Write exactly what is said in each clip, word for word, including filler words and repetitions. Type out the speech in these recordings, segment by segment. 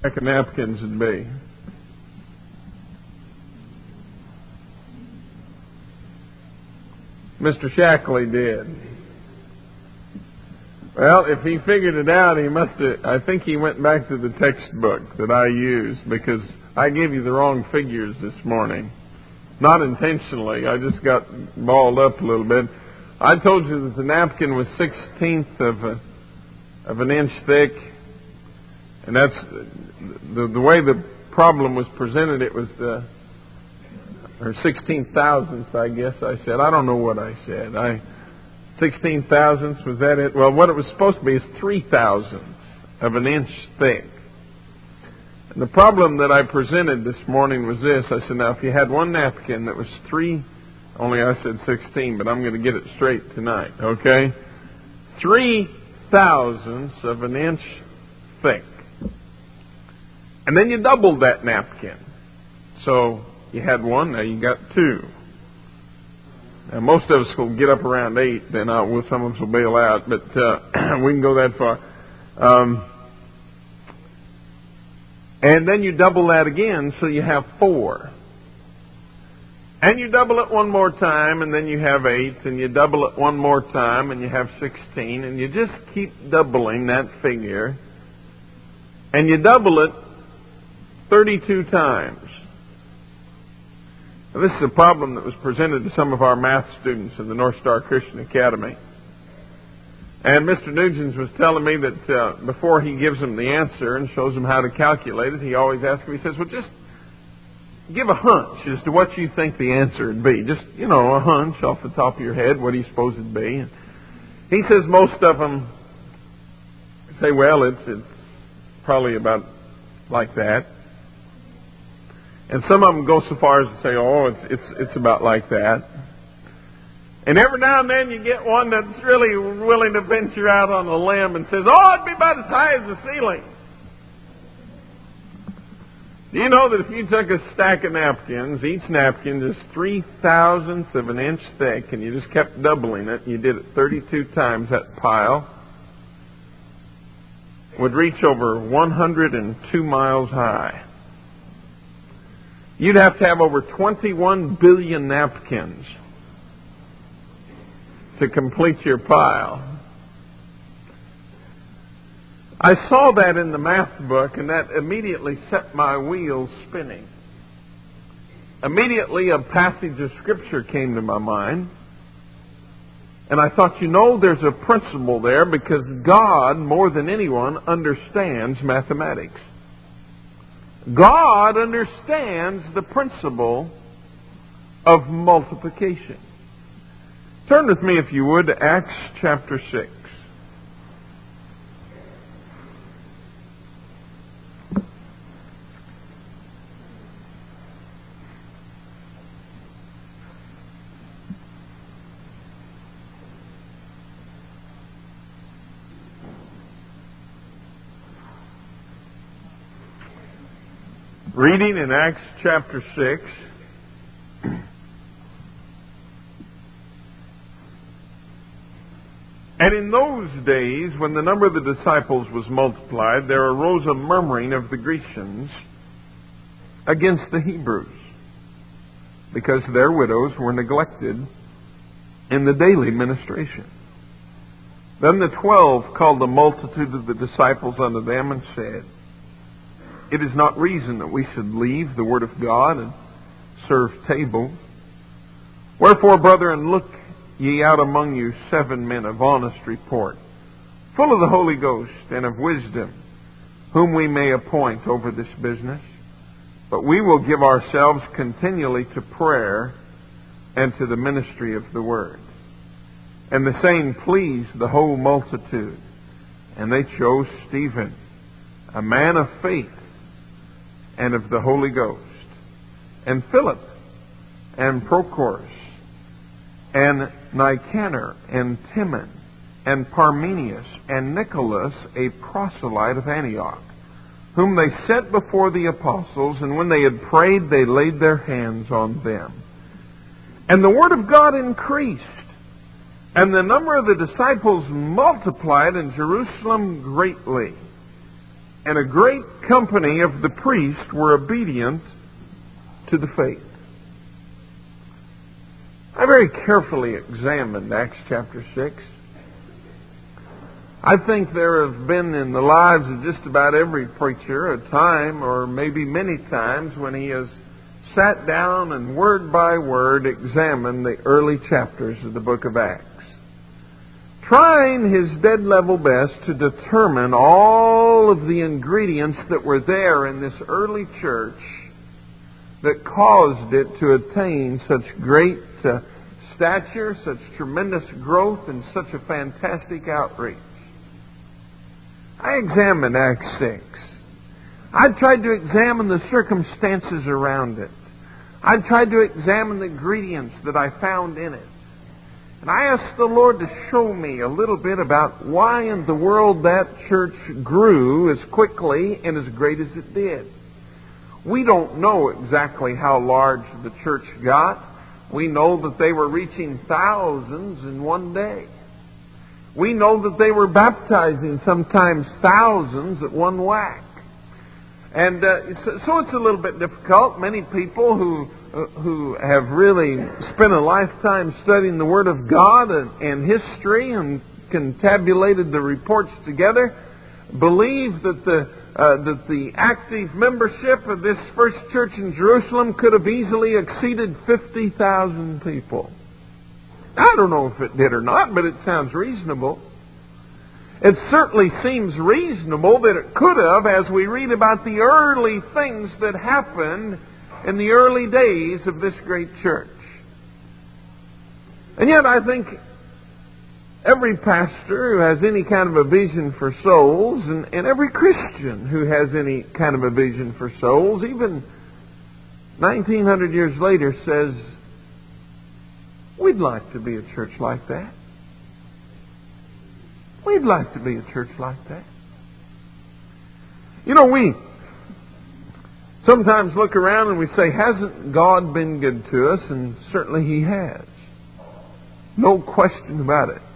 of napkins would be? Mister Shackley did. Well, if he figured it out, he must have, I think he went back to the textbook that I used, because I gave you the wrong figures this morning. Not intentionally, I just got balled up a little bit. I told you that the napkin was sixteenth of a, of an inch thick, and that's the, the way the problem was presented. It was, uh, or sixteen thousandths, I guess I said. I don't know what I said. I sixteen thousandths, was that it? Well, what it was supposed to be is three thousandths of an inch thick. And the problem that I presented this morning was this. I said, now, if you had one napkin that was three, only I said sixteen, but I'm going to get it straight tonight, okay? Three thousandths of an inch thick. And then you doubled that napkin. So you had one, now you got two. Now, most of us will get up around eight, then uh, well, some of us will bail out, but uh, we can go that far. Um, and then you double that again, so you have four. And you double it one more time, and then you have eight, and you double it one more time, and you have sixteen, and you just keep doubling that figure, and you double it thirty-two times. Now, this is a problem that was presented to some of our math students in the North Star Christian Academy. And Mister Nugent was telling me that uh, before he gives them the answer and shows them how to calculate it, he always asks them, he says, well, just give a hunch as to what you think the answer would be. Just, you know, a hunch off the top of your head. What do you suppose it'd be? And he says most of them say, well, it's, it's probably about like that. And some of them go so far as to say, oh, it's it's it's about like that. And every now and then you get one that's really willing to venture out on a limb and says, oh, it'd be about as high as the ceiling. Do you know that if you took a stack of napkins, each napkin is three thousandths of an inch thick, and you just kept doubling it, and you did it thirty-two times, that pile would reach over one hundred two miles high. You'd have to have over twenty-one billion napkins to complete your pile. I saw that in the math book, and that immediately set my wheels spinning. Immediately a passage of Scripture came to my mind, and I thought, you know, there's a principle there, because God, more than anyone, understands mathematics. God understands the principle of multiplication. Turn with me, if you would, to Acts chapter six. Reading in Acts chapter six. And in those days, when the number of the disciples was multiplied, there arose a murmuring of the Grecians against the Hebrews, because their widows were neglected in the daily ministration. Then the twelve called the multitude of the disciples unto them and said, it is not reason that we should leave the word of God and serve tables. Wherefore, brethren, look ye out among you seven men of honest report, full of the Holy Ghost and of wisdom, whom we may appoint over this business. But we will give ourselves continually to prayer and to the ministry of the word. And the saying pleased the whole multitude. And they chose Stephen, a man of faith and of the Holy Ghost, and Philip, and Prochorus, and Nicanor, and Timon, and Parmenius, and Nicholas, a proselyte of Antioch, whom they set before the apostles, and when they had prayed, they laid their hands on them. And the word of God increased, and the number of the disciples multiplied in Jerusalem greatly. and a great company of the priests were obedient to the faith. I very carefully examined Acts chapter six. I think there have been in the lives of just about every preacher a time, or maybe many times, when he has sat down and word by word examined the early chapters of the book of Acts, trying his dead level best to determine all of the ingredients that were there in this early church that caused it to attain such great uh, stature, such tremendous growth, and such a fantastic outreach. I examined Acts six. I tried to examine the circumstances around it. I tried to examine the ingredients that I found in it. And I asked the Lord to show me a little bit about why in the world that church grew as quickly and as great as it did. We don't know exactly how large the church got. We know that they were reaching thousands in one day. We know that they were baptizing sometimes thousands at one whack. And uh, so, so it's a little bit difficult. Many people who uh, who have really spent a lifetime studying the Word of God and, and history and confabulated the reports together believe that the uh, that the active membership of this first church in Jerusalem could have easily exceeded fifty thousand people. I don't know if it did or not, but it sounds reasonable. It certainly seems reasonable that it could have, as we read about the early things that happened in the early days of this great church. And yet I think every pastor who has any kind of a vision for souls, and, and every Christian who has any kind of a vision for souls, even nineteen hundred years later, says, we'd like to be a church like that. We'd like to be a church like that. You know, we sometimes look around and we say, hasn't God been good to us? And certainly He has. No question about it.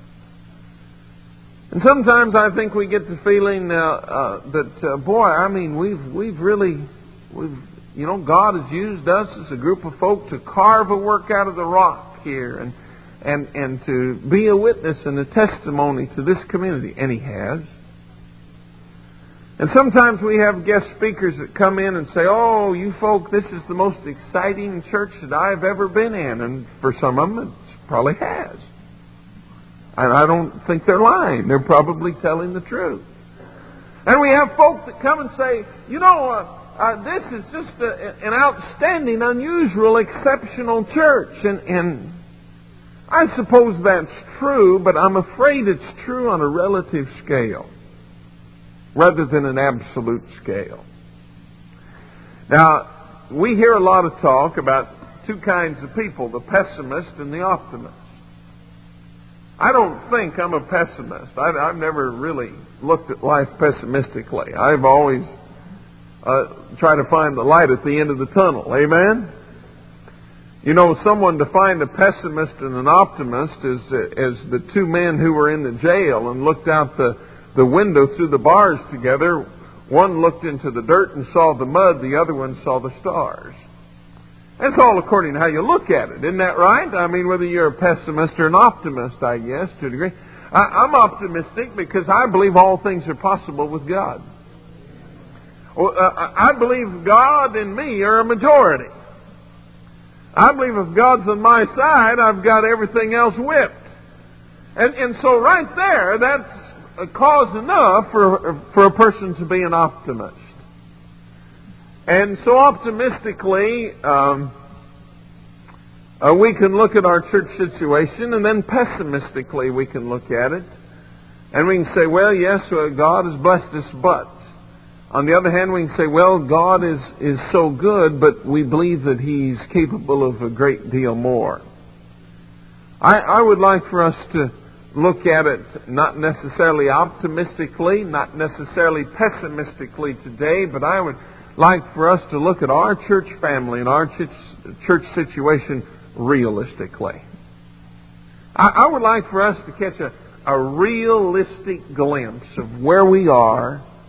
And sometimes I think we get the feeling uh, uh, that, uh, boy, I mean, we've we've really, we've you know, God has used us as a group of folk to carve a work out of the rock here and and and to be a witness and a testimony to this community. And He has. And sometimes we have guest speakers that come in and say, oh, you folk, this is the most exciting church that I've ever been in. And for some of them, it probably has. And I don't think they're lying. They're probably telling the truth. And we have folk that come and say, you know, uh, uh, this is just a, an outstanding, unusual, exceptional church. And, and I suppose that's true, but I'm afraid it's true on a relative scale rather than an absolute scale. Now, we hear a lot of talk about two kinds of people, the pessimist and the optimist. I don't think I'm a pessimist. I've, I've never really looked at life pessimistically. I've always uh, tried to find the light at the end of the tunnel. Amen? You know, someone defined a pessimist and an optimist as, as the two men who were in the jail and looked out the, the window through the bars together. One looked into the dirt and saw the mud. The other one saw the stars. That's all according to how you look at it. Isn't that right? I mean, whether you're a pessimist or an optimist, I guess, to a degree. I, I'm optimistic because I believe all things are possible with God. Well, uh, I believe God and me are a majority. I believe if God's on my side, I've got everything else whipped. And, and so right there, that's a cause enough for, for a person to be an optimist. And so optimistically, um, uh, we can look at our church situation, and then pessimistically we can look at it. And we can say, well, yes, uh, God has blessed us, but. On the other hand, we can say, well, God is, is so good, but we believe that He's capable of a great deal more. I, I would like for us to look at it not necessarily optimistically, not necessarily pessimistically today, but I would like for us to look at our church family and our church, church situation realistically. I, I would like for us to catch a, a realistic glimpse of where we are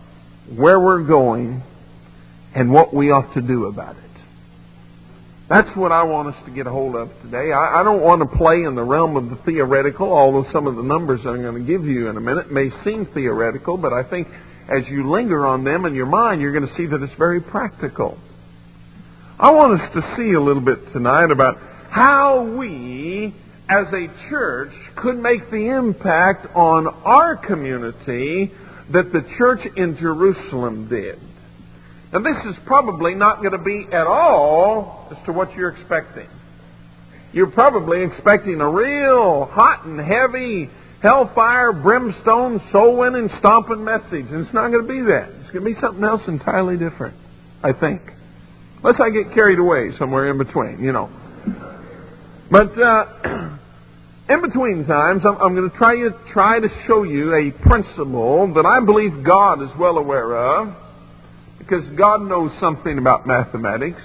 where we're going, and what we ought to do about it. That's what I want us to get a hold of today. I, I don't want to play in the realm of the theoretical, although some of the numbers I'm going to give you in a minute may seem theoretical, but I think as you linger on them in your mind, you're going to see that it's very practical. I want us to see a little bit tonight about how we, as a church, could make the impact on our community that the church in Jerusalem did. Now, this is probably not going to be at all as to what you're expecting. You're probably expecting a real hot and heavy, hellfire, brimstone, soul-winning, stomping message. And it's not going to be that. It's going to be something else entirely different, I think. Unless I get carried away somewhere in between, you know. But uh, in between times, I'm, I'm going to try, you, try to show you a principle that I believe God is well aware of, because God knows something about mathematics,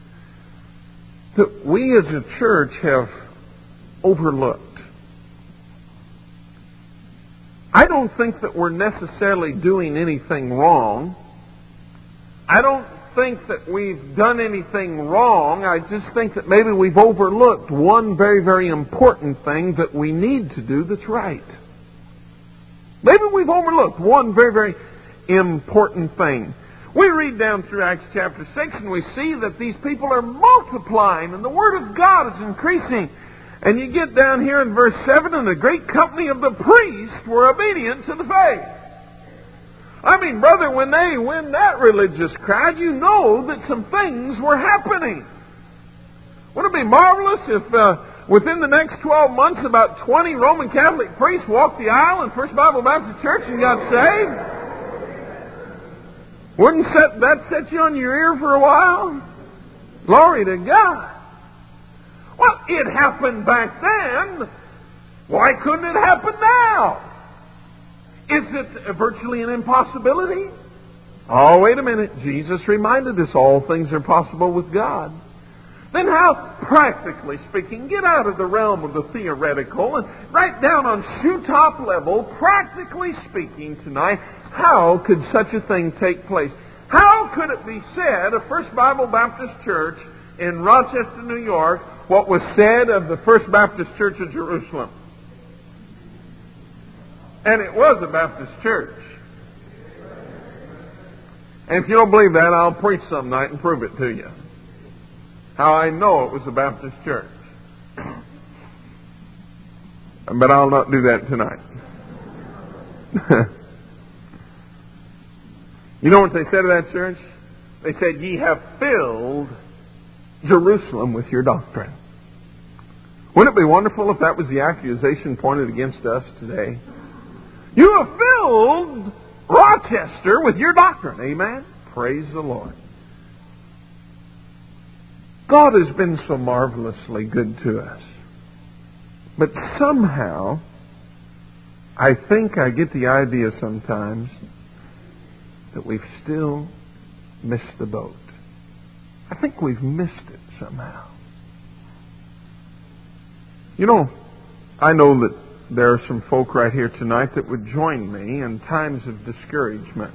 that we as a church have overlooked. I don't think that we're necessarily doing anything wrong. I don't think that we've done anything wrong. I just think that maybe we've overlooked one very, very important thing that we need to do that's right. Maybe we've overlooked one very, very important thing. We read down through Acts chapter six and we see that these people are multiplying and the Word of God is increasing. And you get down here in verse seven, and the great company of the priests were obedient to the faith. I mean, brother, when they win that religious crowd, you know that some things were happening. Wouldn't it be marvelous if uh, within the next twelve months about twenty Roman Catholic priests walked the aisle in First Bible Baptist Church and got saved? Wouldn't set, that set you on your ear for a while? Glory to God. Well, it happened back then. Why couldn't it happen now? Is it virtually an impossibility? Oh, wait a minute. Jesus reminded us all things are possible with God. Then how, practically speaking, get out of the realm of the theoretical and right down on shoe-top level, practically speaking tonight, how could such a thing take place? How could it be said of First Bible Baptist Church in Rochester, New York, what was said of the First Baptist Church of Jerusalem? And it was a Baptist church. And if you don't believe that, I'll preach some night and prove it to you. How I know it was a Baptist church. But I'll not do that tonight. You know what they said of that church? They said, "Ye have filled Jerusalem with your doctrine." Wouldn't it be wonderful if that was the accusation pointed against us today? You have filled Rochester with your doctrine. Amen? Praise the Lord. God has been so marvelously good to us. But somehow, I think I get the idea sometimes that we've still missed the boat. I think we've missed it somehow. You know, I know that there are some folk right here tonight that would join me in times of discouragement.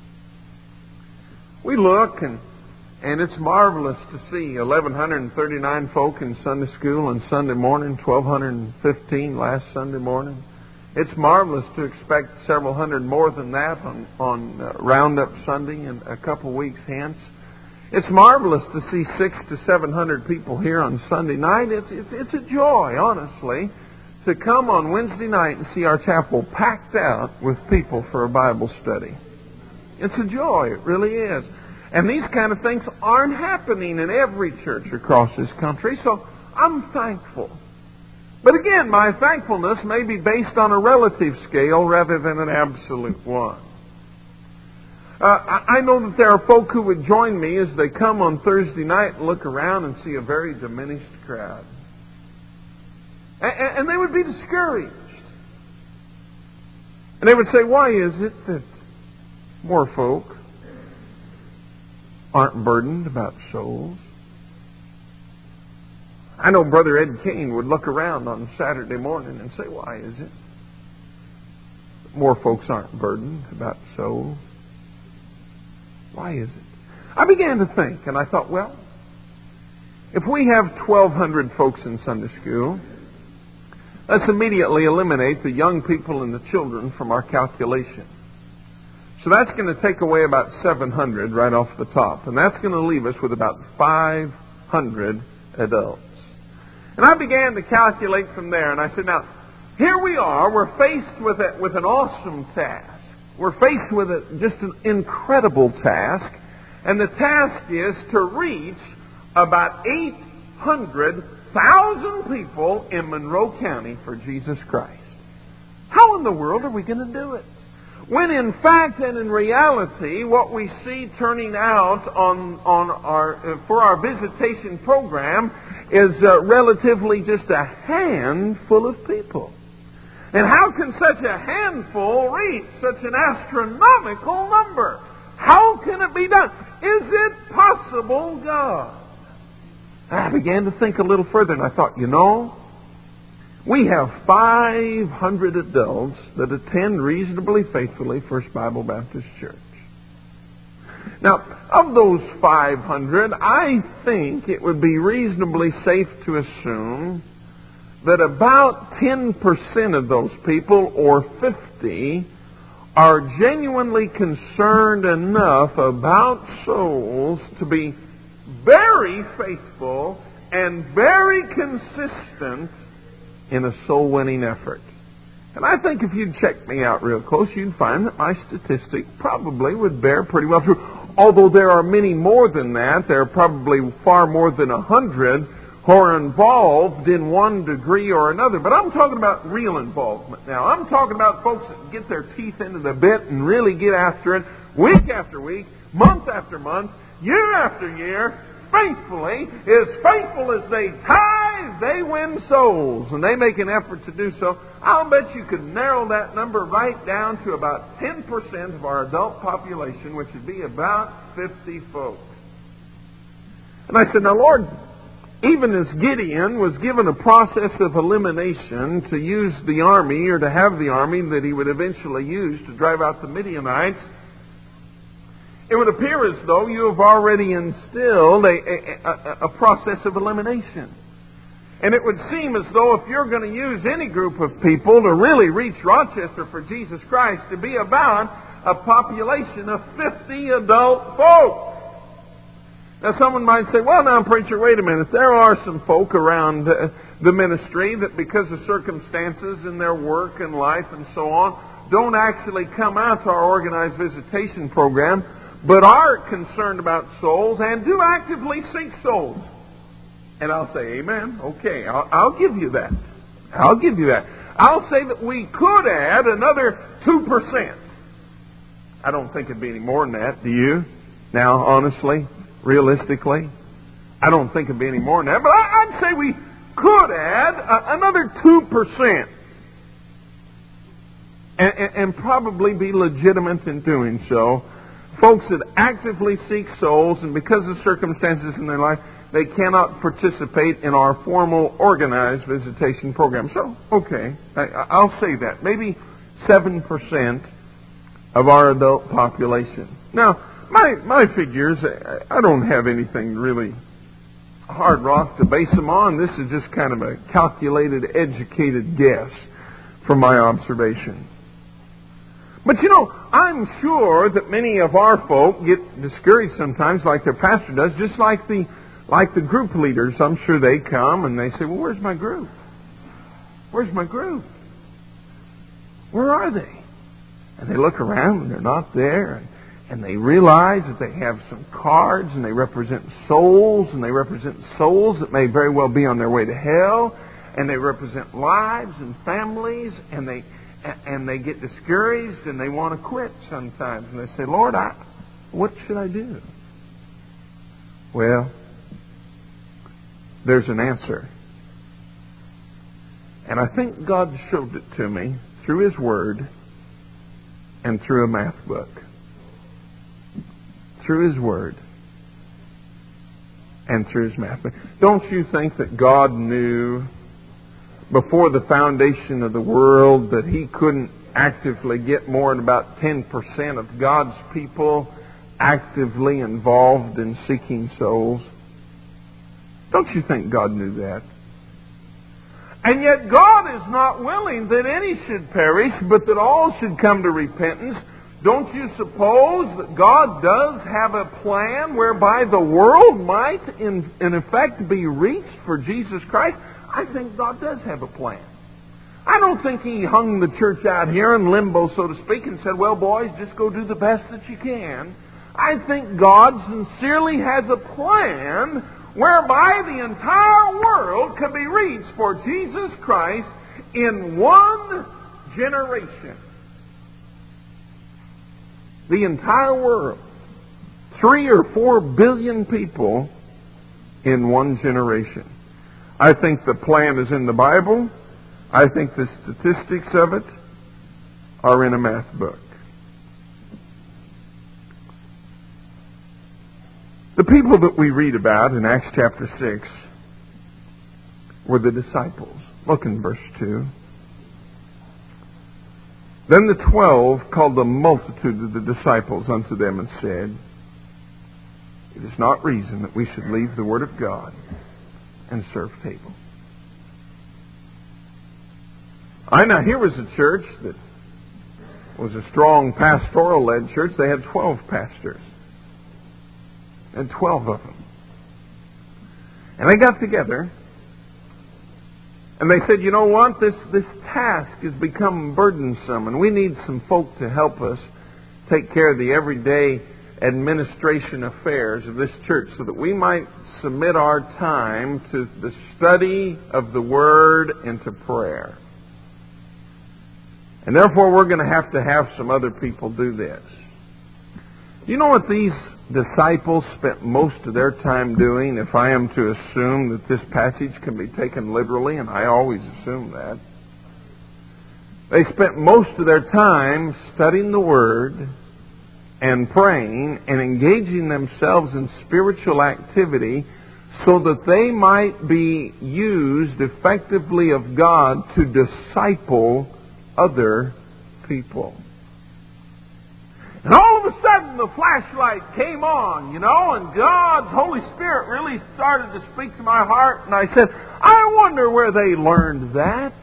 We look and and it's marvelous to see eleven thirty-nine folk in Sunday school on Sunday morning, twelve fifteen last Sunday morning. It's marvelous to expect several hundred more than that on, on uh, Roundup Sunday in a couple weeks hence. It's marvelous to see six to seven hundred people here on Sunday night. It's, it's, it's a joy, honestly, to come on Wednesday night and see our chapel packed out with people for a Bible study. It's a joy, it really is. And these kind of things aren't happening in every church across this country, so I'm thankful. But again, my thankfulness may be based on a relative scale rather than an absolute one. Uh, I know that there are folk who would join me as they come on Thursday night and look around and see a very diminished crowd. And they would be discouraged. And they would say, why is it that more folk aren't burdened about souls? I know Brother Ed Kane would look around on Saturday morning and say, why is it that more folks aren't burdened about souls? Why is it? I began to think, and I thought, well, if we have twelve hundred folks in Sunday school, let's immediately eliminate the young people and the children from our calculation. So that's going to take away about seven hundred right off the top. And that's going to leave us with about five hundred adults. And I began to calculate from there. And I said, now, here we are. We're faced with a, with an awesome task. We're faced with a, just an incredible task. And the task is to reach about eight hundred thousand people in Monroe County for Jesus Christ. How in the world are we going to do it? When in fact and in reality, what we see turning out on on our uh, for our visitation program is uh, relatively just a handful of people. And how can such a handful reach such an astronomical number? How can it be done? Is it possible, God? I began to think a little further, and I thought, you know, we have five hundred adults that attend reasonably faithfully First Bible Baptist Church. Now, of those five hundred, I think it would be reasonably safe to assume that about ten percent of those people, or fifty, are genuinely concerned enough about souls to be very faithful and very consistent in a soul-winning effort. And I think if you'd check me out real close, you'd find that my statistic probably would bear pretty well true. Although there are many more than that, there are probably far more than a hundred who are involved in one degree or another. But I'm talking about real involvement now. I'm talking about folks that get their teeth into the bit and really get after it week after week, month after month, year after year, faithfully. As faithful as they tithe, they win souls, and they make an effort to do so. I'll bet you could narrow that number right down to about ten percent of our adult population, which would be about fifty folks. And I said, now, Lord, even as Gideon was given a process of elimination to use the army, or to have the army that he would eventually use to drive out the Midianites, it would appear as though you have already instilled a, a, a, a process of elimination. And it would seem as though if you're going to use any group of people to really reach Rochester for Jesus Christ, to be about a population of fifty adult folk. Now someone might say, well now preacher, wait a minute. There are some folk around uh, the ministry that because of circumstances in their work and life and so on, don't actually come out to our organized visitation program, but are concerned about souls and do actively seek souls. And I'll say, amen. Okay, I'll, I'll give you that. I'll give you that. I'll say that we could add another two percent. I don't think it'd be any more than that. Do you? Now, honestly, realistically, I don't think it'd be any more than that. But I, I'd say we could add a, another two percent. And, and, and probably be legitimate in doing so. Folks that actively seek souls, and because of circumstances in their life, they cannot participate in our formal organized visitation program. So, okay, I, I'll say that. Maybe seven percent of our adult population. Now, my my figures, I don't have anything really hard rock to base them on. This is just kind of a calculated, educated guess from my observation. But you know, I'm sure that many of our folk get discouraged sometimes, like their pastor does, just like the like the group leaders. I'm sure they come and they say, well, where's my group? Where's my group? Where are they? And they look around and they're not there. And, and they realize that they have some cards and they represent souls, and they represent souls that may very well be on their way to hell. And they represent lives and families, and they... And they get discouraged and they want to quit sometimes. And they say, Lord, I, what should I do? Well, there's an answer. And I think God showed it to me through His Word and through a math book. Through His Word and through His math book. Don't you think that God knew before the foundation of the world that He couldn't actively get more than about ten percent of God's people actively involved in seeking souls. Don't you think God knew that? And yet God is not willing that any should perish, but that all should come to repentance. Don't you suppose that God does have a plan whereby the world might, in, in effect, be reached for Jesus Christ? I think God does have a plan. I don't think He hung the church out here in limbo, so to speak, and said, well, boys, just go do the best that you can. I think God sincerely has a plan whereby the entire world can be reached for Jesus Christ in one generation. The entire world. Three or four billion people in one generation. I think the plan is in the Bible. I think the statistics of it are in a math book. The people that we read about in Acts chapter six were the disciples. Look in verse two. Then the twelve called the multitude of the disciples unto them and said, it is not reason that we should leave the word of God and serve table. I know here was a church that was a strong pastoral-led church. They had twelve pastors. And twelve of them. And they got together and they said, you know what, this, this task has become burdensome and we need some folk to help us take care of the everyday administration affairs of this church so that we might submit our time to the study of the Word and to prayer. And therefore we're going to have to have some other people do this. You know what these disciples spent most of their time doing, if I am to assume that this passage can be taken literally, and I always assume that? They spent most of their time studying the Word and praying and engaging themselves in spiritual activity so that they might be used effectively of God to disciple other people. And all of a sudden the flashlight came on, you know, and God's Holy Spirit really started to speak to my heart. And I said, I wonder where they learned that.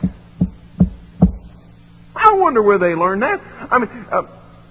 I wonder where they learned that. I mean, uh,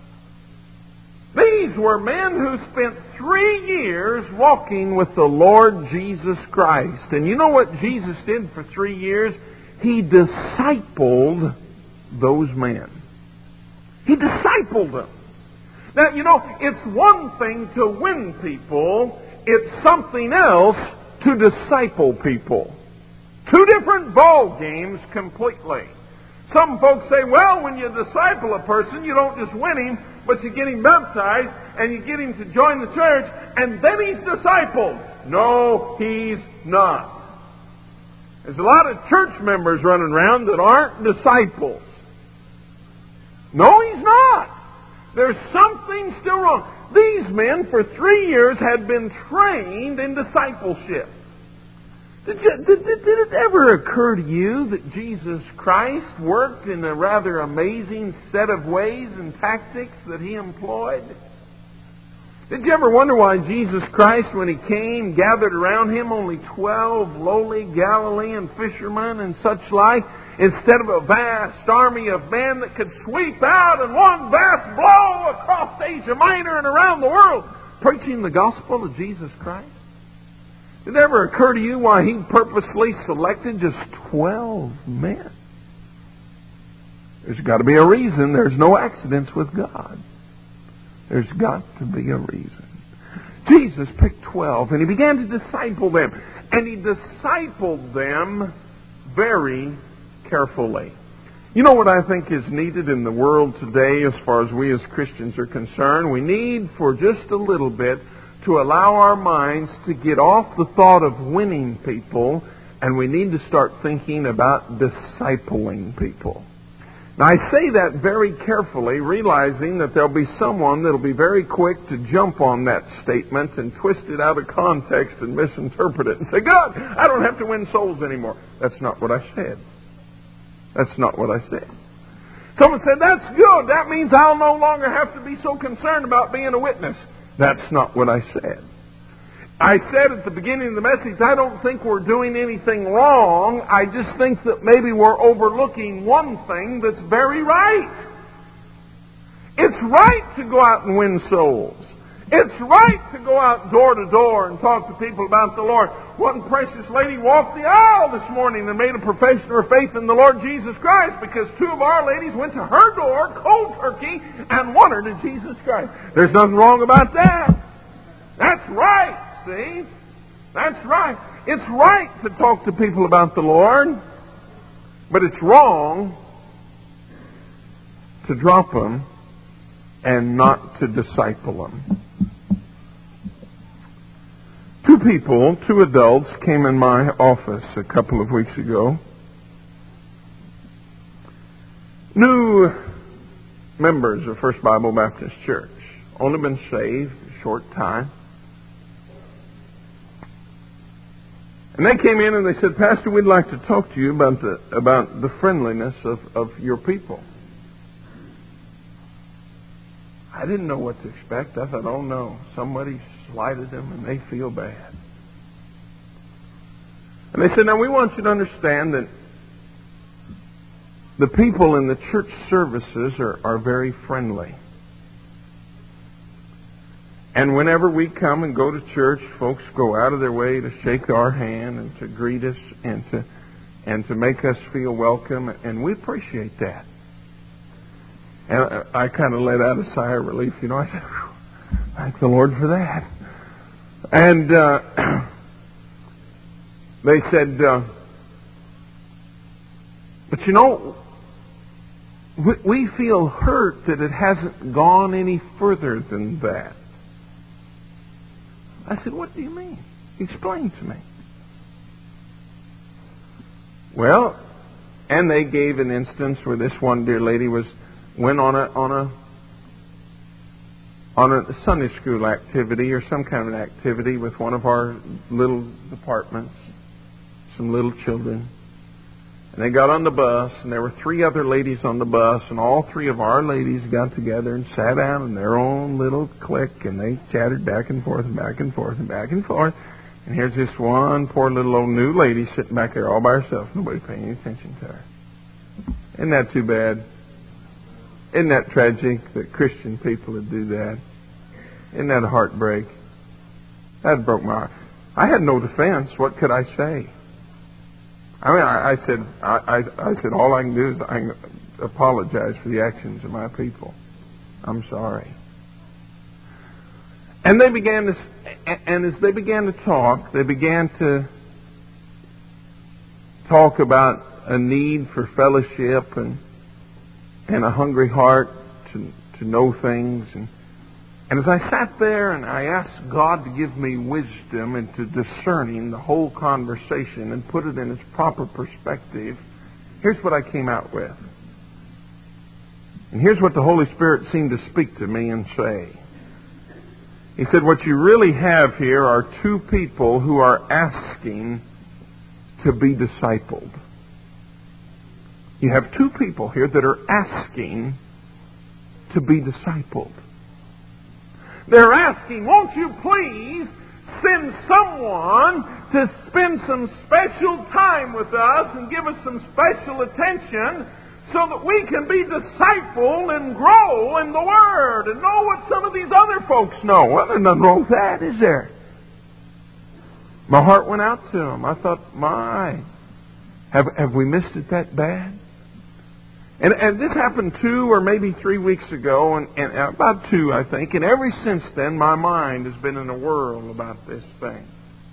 these were men who spent three years walking with the Lord Jesus Christ. And you know what Jesus did for three years? He discipled those men. He discipled them. Now, you know, it's one thing to win people. It's something else to disciple people. Two different ball games completely. Some folks say, well, when you disciple a person, you don't just win him, but you get him baptized and you get him to join the church, and then he's discipled. No, he's not. There's a lot of church members running around that aren't disciples. No, he's not. There's something still wrong. These men for three years had been trained in discipleship. Did, you, did, did, did it ever occur to you that Jesus Christ worked in a rather amazing set of ways and tactics that He employed? Did you ever wonder why Jesus Christ, when He came, gathered around Him only twelve lowly Galilean fishermen and such like, instead of a vast army of men that could sweep out in one vast blow across Asia Minor and around the world, preaching the gospel of Jesus Christ? Did it ever occur to you why He purposely selected just twelve men? There's got to be a reason. There's no accidents with God. There's got to be a reason. Jesus picked twelve and He began to disciple them. And He discipled them very carefully. You know what I think is needed in the world today as far as we as Christians are concerned? We need for just a little bit to allow our minds to get off the thought of winning people, and we need to start thinking about discipling people. Now, I say that very carefully, realizing that there'll be someone that'll be very quick to jump on that statement and twist it out of context and misinterpret it and say, God, I don't have to win souls anymore. That's not what I said. That's not what I said. Someone said, that's good. That means I'll no longer have to be so concerned about being a witness. That's not what I said. I said at the beginning of the message, I don't think we're doing anything wrong. I just think that maybe we're overlooking one thing that's very right. It's right to go out and win souls. It's right to go out door to door and talk to people about the Lord. One precious lady walked the aisle this morning and made a profession of her faith in the Lord Jesus Christ because two of our ladies went to her door, cold turkey, and won her to Jesus Christ. There's nothing wrong about that. That's right, see? That's right. It's right to talk to people about the Lord, but it's wrong to drop them and not to disciple them. Two people, two adults, came in my office a couple of weeks ago. New members of First Bible Baptist Church. Only been saved a short time. And they came in and they said, Pastor, we'd like to talk to you about the about the friendliness of, of your people. I didn't know what to expect. I thought, oh no, somebody slighted them and they feel bad. And they said, now we want you to understand that the people in the church services are, are very friendly. And whenever we come and go to church, folks go out of their way to shake our hand and to greet us and to and to make us feel welcome, and we appreciate that. And I kind of let out a sigh of relief. You know, I said, thank the Lord for that. And uh, they said, uh, but you know, we, we feel hurt that it hasn't gone any further than that. I said, what do you mean? Explain to me. Well, and they gave an instance where this one dear lady was went on a on a on a Sunday school activity or some kind of an activity with one of our little departments, some little children. And they got on the bus, and there were three other ladies on the bus, and all three of our ladies got together and sat down in their own little clique, and they chattered back and forth and back and forth and back and forth. And here's this one poor little old new lady sitting back there all by herself, nobody paying any attention to her. Isn't that too bad? Isn't that tragic that Christian people would do that? Isn't that a heartbreak? That broke my heart. I had no defense. What could I say? I mean, I, I said, I, I, I said, all I can do is I can apologize for the actions of my people. I'm sorry. And they began to, and as they began to talk, they began to talk about a need for fellowship and and a hungry heart to to know things. And and as I sat there and I asked God to give me wisdom into discerning the whole conversation and put it in its proper perspective, here's what I came out with. And here's what the Holy Spirit seemed to speak to me and say. He said, what you really have here are two people who are asking to be discipled. You have two people here that are asking to be discipled. They're asking, won't you please send someone to spend some special time with us and give us some special attention so that we can be discipled and grow in the Word and know what some of these other folks know. Well, there's nothing wrong with that, is there? My heart went out to them. I thought, my, have, have we missed it that bad? And, and this happened two or maybe three weeks ago, and, and about two, I think. And ever since then, my mind has been in a whirl about this thing.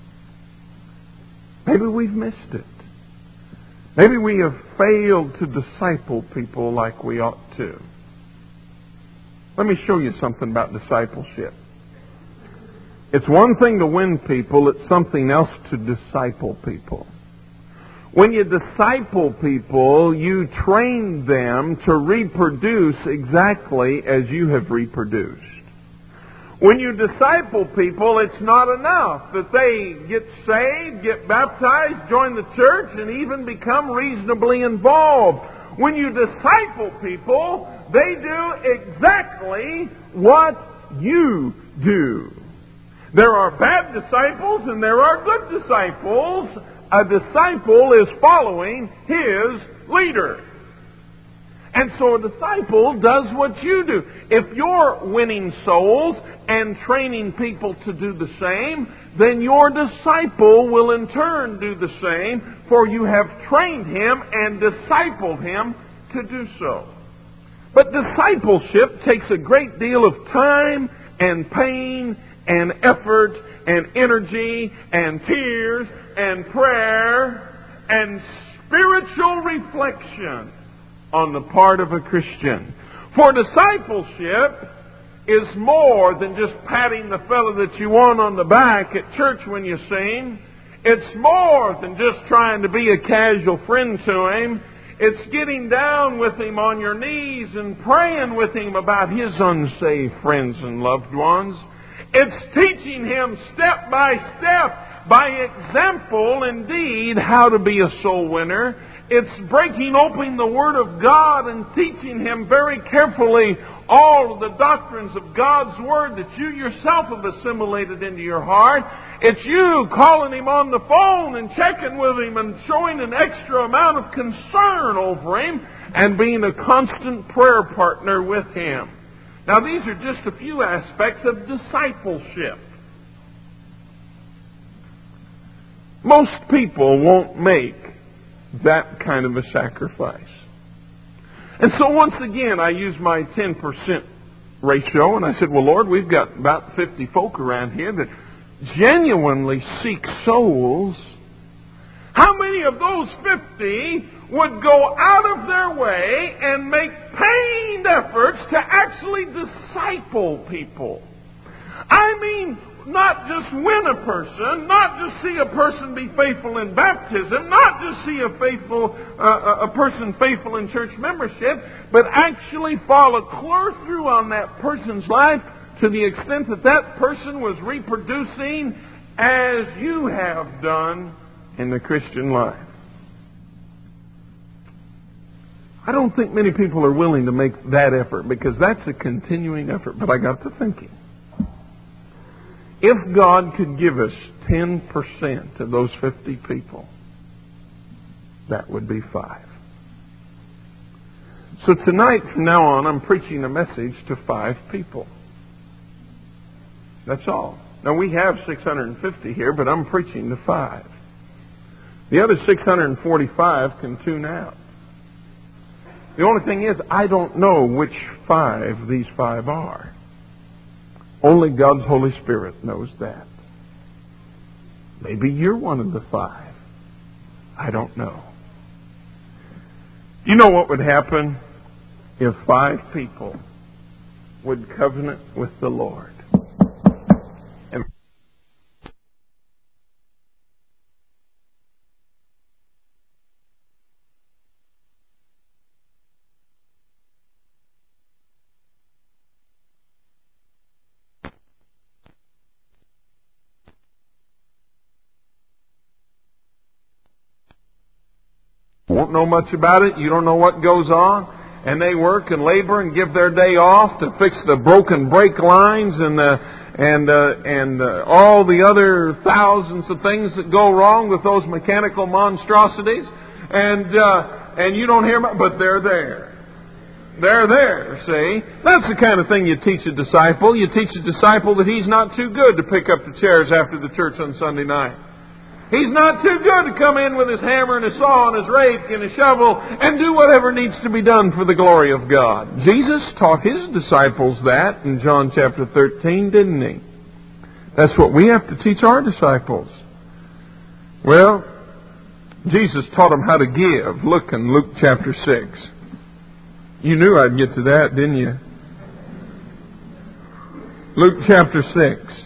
Maybe we've missed it. Maybe we have failed to disciple people like we ought to. Let me show you something about discipleship. It's one thing to win people, it's something else to disciple people. When you disciple people, you train them to reproduce exactly as you have reproduced. When you disciple people, it's not enough that they get saved, get baptized, join the church, and even become reasonably involved. When you disciple people, they do exactly what you do. There are bad disciples and there are good disciples. A disciple is following his leader. And so a disciple does what you do. If you're winning souls and training people to do the same, then your disciple will in turn do the same, for you have trained him and discipled him to do so. But discipleship takes a great deal of time and pain and effort and energy and tears and prayer and spiritual reflection on the part of a Christian. For discipleship is more than just patting the fellow that you want on the back at church when you sing. It's more than just trying to be a casual friend to him. It's getting down with him on your knees and praying with him about his unsaved friends and loved ones. It's teaching him step by step, by example indeed, how to be a soul winner. It's breaking open the Word of God and teaching him very carefully all of the doctrines of God's Word that you yourself have assimilated into your heart. It's you calling him on the phone and checking with him and showing an extra amount of concern over him and being a constant prayer partner with him. Now, these are just a few aspects of discipleship. Most people won't make that kind of a sacrifice. And so once again, I use my ten percent ratio, and I said, well, Lord, we've got about fifty folk around here that genuinely seek souls. How many of those fifty would go out of their way and make pained efforts to actually disciple people? I mean, not just win a person, not just see a person be faithful in baptism, not just see a faithful uh, a person faithful in church membership, but actually follow clear through on that person's life to the extent that that person was reproducing as you have done in the Christian life. I don't think many people are willing to make that effort, because that's a continuing effort. But I got to thinking, if God could give us ten percent of those fifty people, that would be five. So tonight, from now on, I'm preaching a message to five people. That's all. Now, we have six hundred fifty here, but I'm preaching to five. The other six hundred forty-five can tune out. The only thing is, I don't know which five these five are. Only God's Holy Spirit knows that. Maybe you're one of the five. I don't know. You know what would happen if five people would covenant with the Lord? And won't know much about it. You don't know what goes on. And they work and labor and give their day off to fix the broken brake lines and the, and uh, and uh, all the other thousands of things that go wrong with those mechanical monstrosities. And uh, and you don't hear about, but they're there. They're there, see? That's the kind of thing you teach a disciple. You teach a disciple that he's not too good to pick up the chairs after the church on Sunday night. He's not too good to come in with his hammer and his saw and his rake and his shovel and do whatever needs to be done for the glory of God. Jesus taught his disciples that in John chapter thirteen, didn't he? That's what we have to teach our disciples. Well, Jesus taught them how to give. Look in Luke chapter six. You knew I'd get to that, didn't you? Luke chapter six.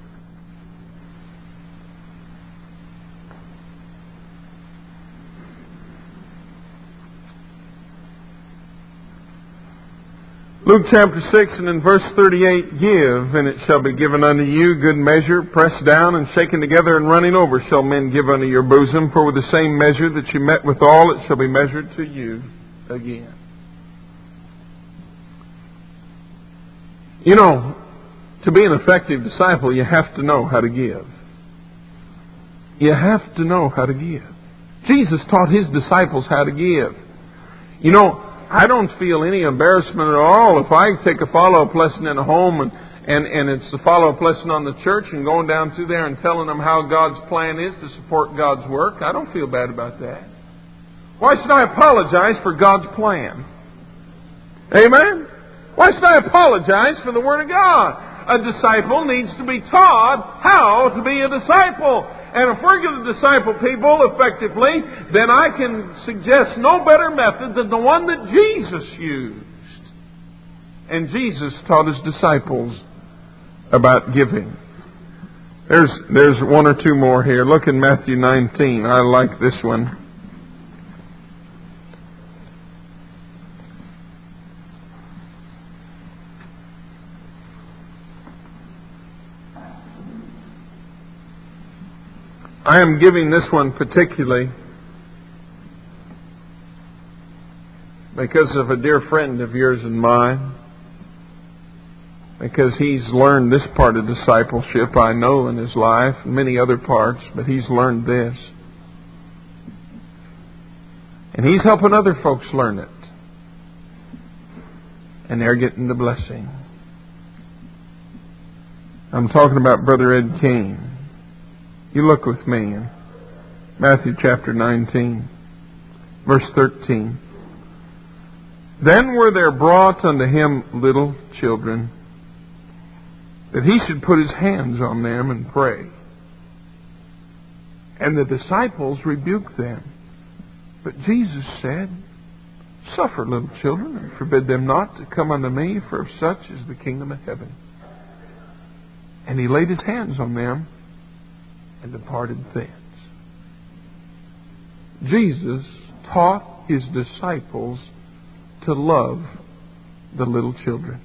Luke chapter six and in verse thirty-eight, give, and it shall be given unto you, good measure, pressed down and shaken together and running over, shall men give unto your bosom. For with the same measure that you met withal, it shall be measured to you again. You know, To be an effective disciple, you have to know how to give. You have to know how to give. Jesus taught His disciples how to give. You know, I don't feel any embarrassment at all if I take a follow-up lesson in a home and, and, and it's a follow-up lesson on the church and going down through there and telling them how God's plan is to support God's work. I don't feel bad about that. Why should I apologize for God's plan? Amen? Why should I apologize for the Word of God? A disciple needs to be taught how to be a disciple. And if we're going to disciple people effectively, then I can suggest no better method than the one that Jesus used. And Jesus taught His disciples about giving. There's, there's one or two more here. Look in Matthew nineteen. I like this one. I am giving this one particularly because of a dear friend of yours and mine. Because he's learned this part of discipleship, I know, in his life, and many other parts, but he's learned this. And he's helping other folks learn it. And they're getting the blessing. I'm talking about Brother Ed Kane. You look with me in Matthew chapter nineteen, verse thirteen. Then were there brought unto him little children, that he should put his hands on them and pray. And the disciples rebuked them. But Jesus said, Suffer little children, and forbid them not to come unto me, for of such is the kingdom of heaven. And He laid His hands on them, and departed thence. Jesus taught His disciples to love the little children.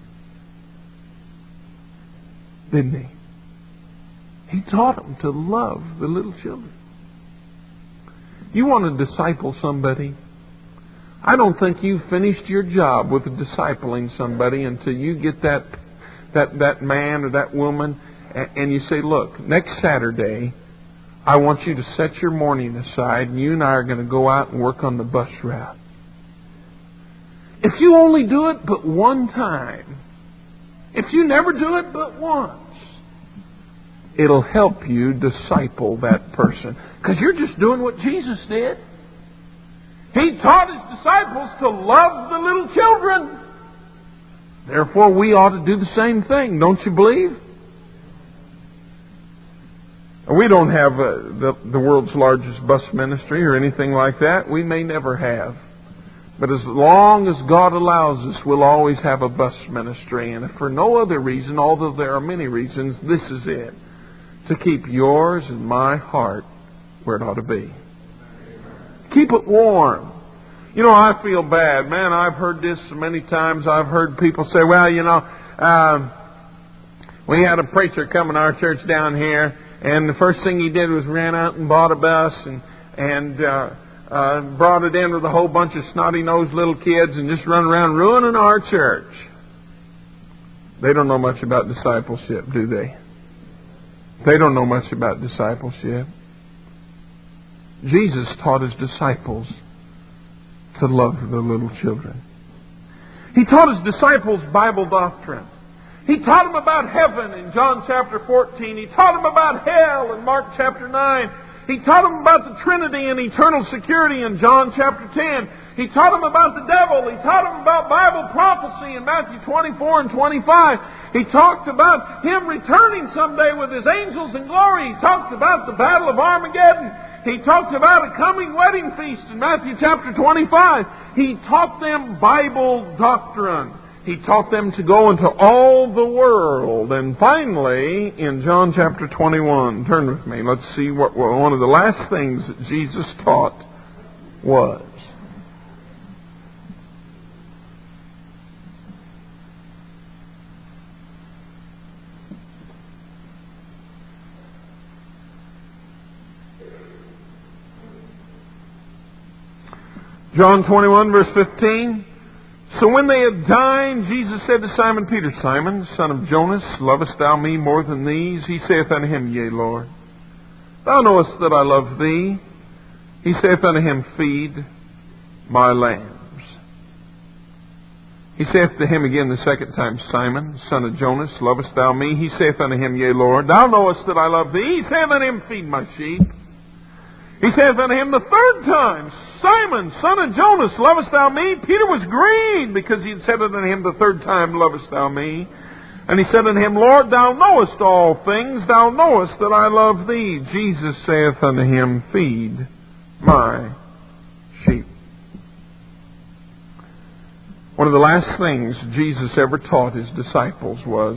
Didn't He? He taught them to love the little children. You want to disciple somebody? I don't think you've finished your job with discipling somebody until you get that that, that man or that woman and you say, look, next Saturday, I want you to set your morning aside and you and I are going to go out and work on the bus route. If you only do it but one time, if you never do it but once, it'll help you disciple that person. Because you're just doing what Jesus did. He taught His disciples to love the little children. Therefore, we ought to do the same thing, don't you believe? We don't have uh, the, the world's largest bus ministry or anything like that. We may never have. But as long as God allows us, we'll always have a bus ministry. And if for no other reason, although there are many reasons, this is it. To keep yours and my heart where it ought to be. Keep it warm. You know, I feel bad. Man, I've heard this many times. I've heard people say, well, you know, uh, we had a preacher come in our church down here, and the first thing he did was ran out and bought a bus and, and uh, uh, brought it in with a whole bunch of snotty-nosed little kids and just run around ruining our church. They don't know much about discipleship, do they? They don't know much about discipleship. Jesus taught His disciples to love the little children. He taught His disciples Bible doctrine. He taught them about heaven in John chapter fourteen. He taught them about hell in Mark chapter nine. He taught them about the Trinity and eternal security in John chapter ten. He taught them about the devil. He taught them about Bible prophecy in Matthew twenty-four and twenty-five. He talked about Him returning someday with His angels in glory. He talked about the battle of Armageddon. He talked about a coming wedding feast in Matthew chapter twenty-five. He taught them Bible doctrine. He taught them to go into all the world. And finally, in John chapter twenty-one, turn with me. Let's see what one of the last things that Jesus taught was. John twenty-one, verse fifteen. So when they had dined, Jesus said to Simon Peter, Simon, son of Jonas, lovest thou me more than these? He saith unto him, Yea, Lord. Thou knowest that I love thee. He saith unto him, Feed my lambs. He saith to him again the second time, Simon, son of Jonas, lovest thou me? He saith unto him, Yea, Lord. Thou knowest that I love thee. He saith unto him, Feed my sheep. He saith unto him the third time, Simon, son of Jonas, lovest thou me? Peter was grieved because he had said unto him the third time, Lovest thou me? And he said unto him, Lord, thou knowest all things. Thou knowest that I love thee. Jesus saith unto him, Feed my sheep. One of the last things Jesus ever taught his disciples was,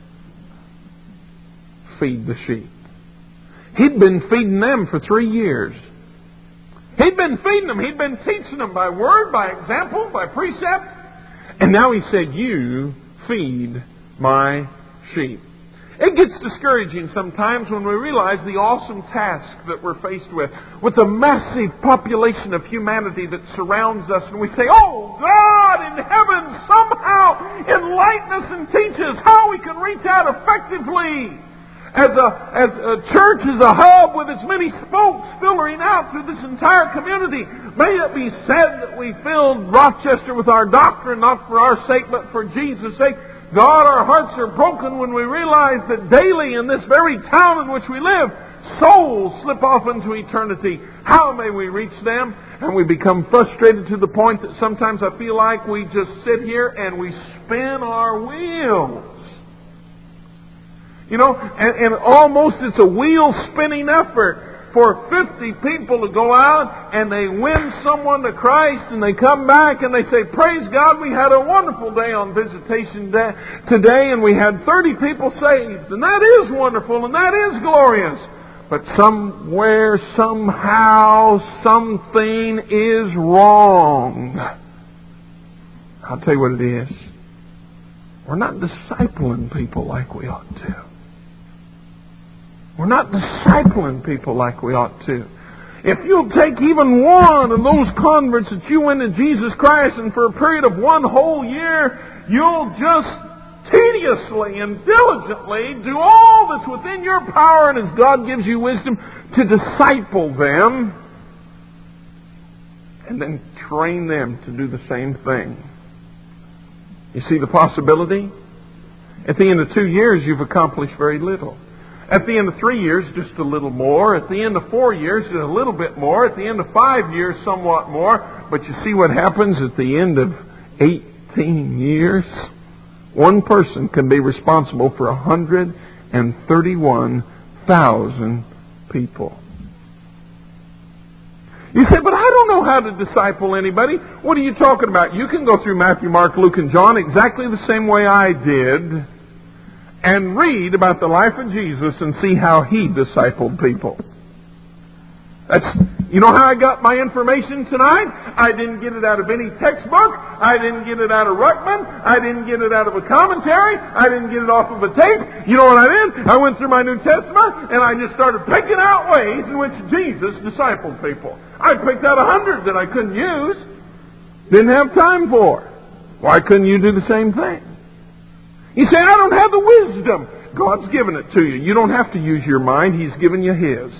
feed the sheep. He'd been feeding them for three years. He'd been feeding them. He'd been teaching them by word, by example, by precept. And now he said, you feed my sheep. It gets discouraging sometimes when we realize the awesome task that we're faced with, with the massive population of humanity that surrounds us, and we say, oh, God in heaven, somehow enlighten us and teach us how we can reach out effectively. As a, as a church is a hub with as many spokes filtering out through this entire community, may it be said that we filled Rochester with our doctrine, not for our sake, but for Jesus' sake. God, our hearts are broken when we realize that daily in this very town in which we live, souls slip off into eternity. How may we reach them? And we become frustrated to the point that sometimes I feel like we just sit here and we spin our wheels. You know, and, and almost it's a wheel-spinning effort for fifty people to go out and they win someone to Christ and they come back and they say, praise God, we had a wonderful day on visitation day today and we had thirty people saved. And that is wonderful and that is glorious. But somewhere, somehow, something is wrong. I'll tell you what it is. We're not discipling people like we ought to. We're not discipling people like we ought to. If you'll take even one of those converts that you win to Jesus Christ and for a period of one whole year, you'll just tediously and diligently do all that's within your power and as God gives you wisdom to disciple them and then train them to do the same thing. You see the possibility? At the end of two years, you've accomplished very little. At the end of three years, just a little more. At the end of four years, just a little bit more. At the end of five years, somewhat more. But you see what happens at the end of eighteen years? One person can be responsible for one hundred thirty-one thousand people. You say, but I don't know how to disciple anybody. What are you talking about? You can go through Matthew, Mark, Luke, and John exactly the same way I did and read about the life of Jesus and see how He discipled people. That's, you know how I got my information tonight? I didn't get it out of any textbook. I didn't get it out of Ruckman. I didn't get it out of a commentary. I didn't get it off of a tape. You know what I did? I went through my New Testament and I just started picking out ways in which Jesus discipled people. I picked out a hundred that I couldn't use. Didn't have time for. Why couldn't you do the same thing? You say, I don't have the wisdom. God's given it to you. You don't have to use your mind. He's given you His.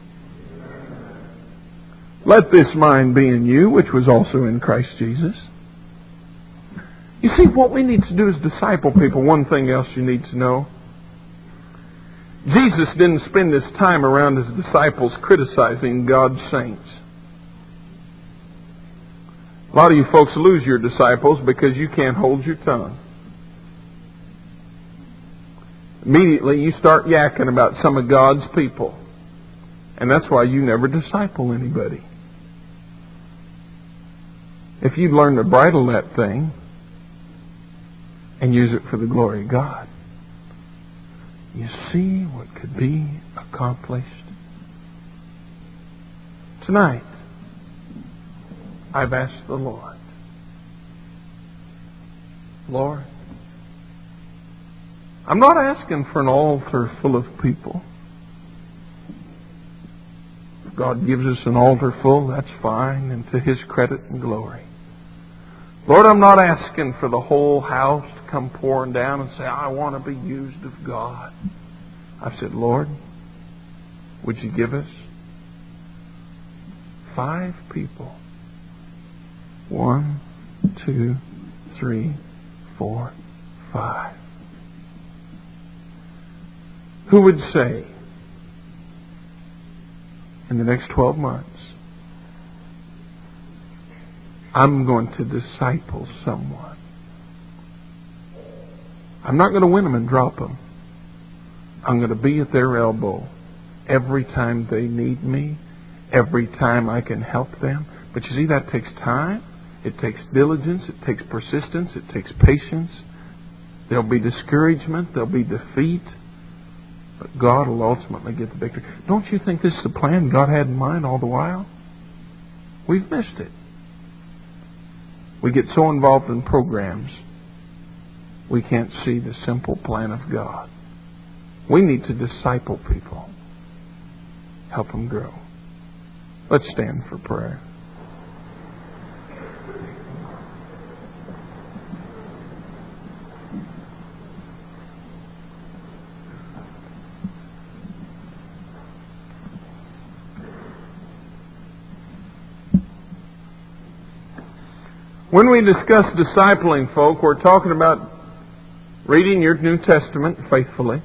Let this mind be in you, which was also in Christ Jesus. You see, what we need to do is disciple people. One thing else you need to know. Jesus didn't spend His time around His disciples criticizing God's saints. A lot of you folks lose your disciples because you can't hold your tongue. Immediately you start yakking about some of God's people. And that's why you never disciple anybody. If you'd learn to bridle that thing and use it for the glory of God, you see what could be accomplished. Tonight, I've asked the Lord, Lord, I'm not asking for an altar full of people. If God gives us an altar full, that's fine, and to His credit and glory. Lord, I'm not asking for the whole house to come pouring down and say, I want to be used of God. I said, Lord, would you give us five people? One, two, three, four, five. Who would say, in the next twelve months, I'm going to disciple someone. I'm not going to win them and drop them. I'm going to be at their elbow every time they need me, every time I can help them. But you see, that takes time. It takes diligence. It takes persistence. It takes patience. There'll be discouragement. There'll be defeat. But God will ultimately get the victory. Don't you think this is the plan God had in mind all the while? We've missed it. We get so involved in programs, we can't see the simple plan of God. We need to disciple people. Help them grow. Let's stand for prayer. When we discuss discipling folk, we're talking about reading your New Testament faithfully,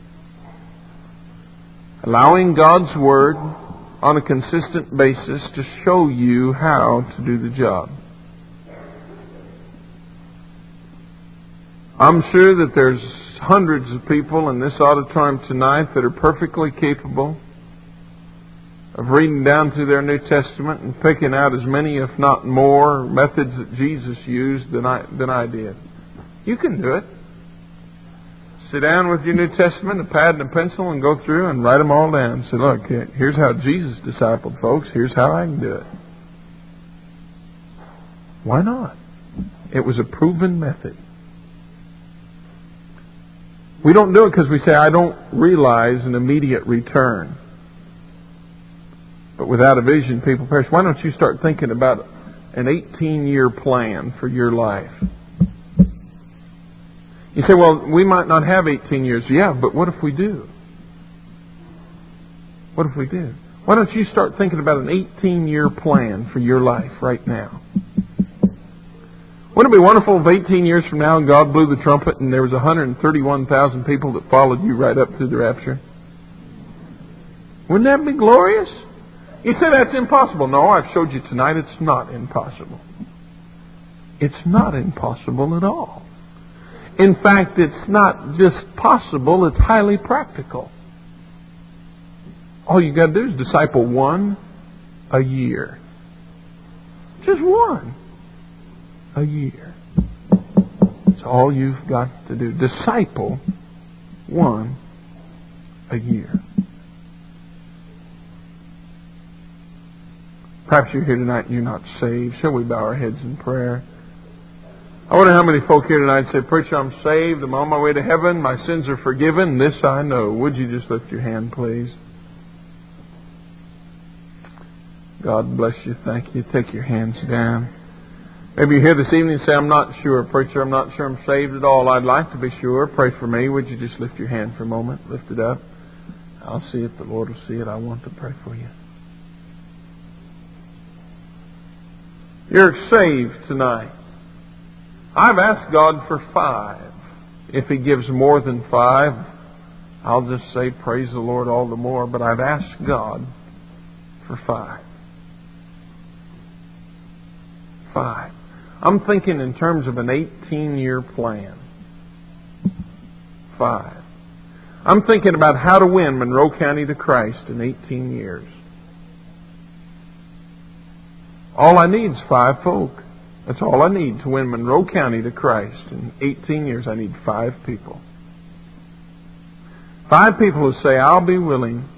allowing God's Word on a consistent basis to show you how to do the job. I'm sure that there's hundreds of people in this auditorium tonight that are perfectly capable of reading down through their New Testament and picking out as many, if not more, methods that Jesus used than I than I did. You can do it. Sit down with your New Testament, a pad and a pencil, and go through and write them all down. Say, look, here's how Jesus discipled folks. Here's how I can do it. Why not? It was a proven method. We don't do it because we say, I don't realize an immediate return. But without a vision, people perish. Why don't you start thinking about an eighteen-year plan for your life? You say, well, we might not have eighteen years. Yeah, but what if we do? What if we do? Why don't you start thinking about an eighteen-year plan for your life right now? Wouldn't it be wonderful if eighteen years from now God blew the trumpet and there was one hundred thirty-one thousand people that followed you right up through the rapture? Wouldn't that be glorious? You say that's impossible. No, I've showed you tonight it's not impossible. It's not impossible at all. In fact, it's not just possible, it's highly practical. All you got to do is disciple one a year. Just one a year. That's all you've got to do. Disciple one a year. Perhaps you're here tonight and you're not saved. Shall we bow our heads in prayer? I wonder how many folk here tonight say, Preacher, I'm saved. I'm on my way to heaven. My sins are forgiven. This I know. Would you just lift your hand, please? God bless you. Thank you. Take your hands down. Maybe you're here this evening and say, I'm not sure, Preacher. I'm not sure I'm saved at all. I'd like to be sure. Pray for me. Would you just lift your hand for a moment? Lift it up. I'll see it. The Lord will see it. I want to pray for you. You're saved tonight. I've asked God for five. If He gives more than five, I'll just say praise the Lord all the more. But I've asked God for five. Five. I'm thinking in terms of an eighteen-year plan. Five. I'm thinking about how to win Monroe County to Christ in eighteen years. All I need is five folk. That's all I need to win Monroe County to Christ. In eighteen years, I need five people. Five people who say, I'll be willing,